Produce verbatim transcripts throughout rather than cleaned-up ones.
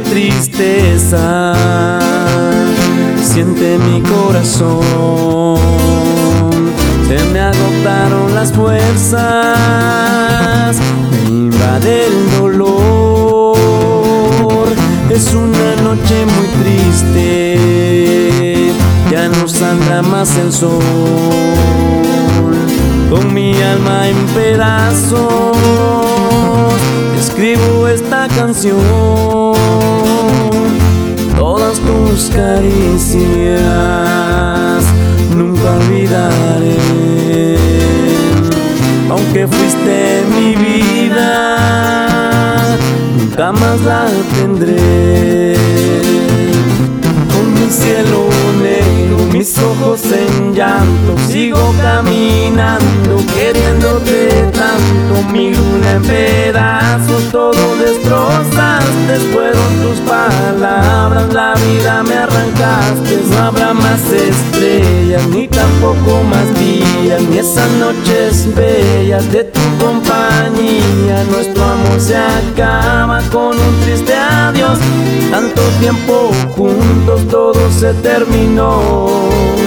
tristeza siente mi corazón. Se me agotaron las fuerzas, me invade el dolor. Es una noche muy triste, ya no saldrá más el sol. Con mi alma en pedazos escribo esta canción. Todas tus caricias nunca olvidaré. Aunque fuiste mi vida, nunca más la tendré. Con mi cielo negro, mis ojos en llanto, sigo caminando, queriéndote tanto. Mi luna en pedazos, todo destrozaste. Fueron tus palabras, la vida me arrancaste. No habrá más estrellas, ni tampoco más días, ni esas noches bellas de tu compañía. Nuestro amor se acaba con un triste adiós. Tanto tiempo juntos, todo se terminó.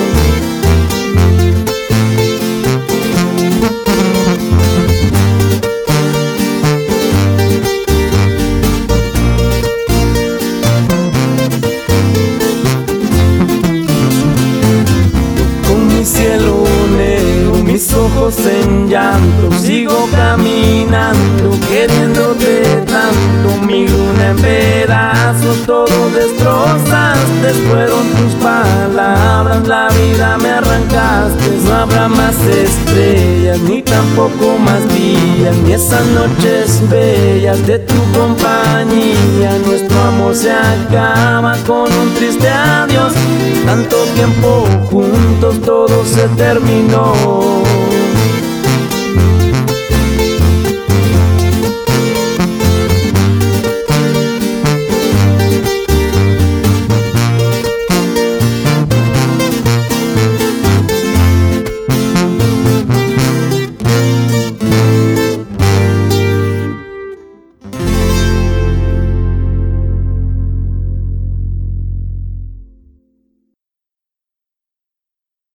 Cielo negro, mis ojos en llanto, sigo caminando, queriéndote tanto. Mi luna en pedazos, todo destrozaste. Fueron tus palabras, la vida me arrancaste. No habrá más estrellas, ni tampoco más días, ni esas noches bellas de tu compañía. Nuestro amor se acaba con un triste adiós. Tanto tiempo juntos, todo se terminó.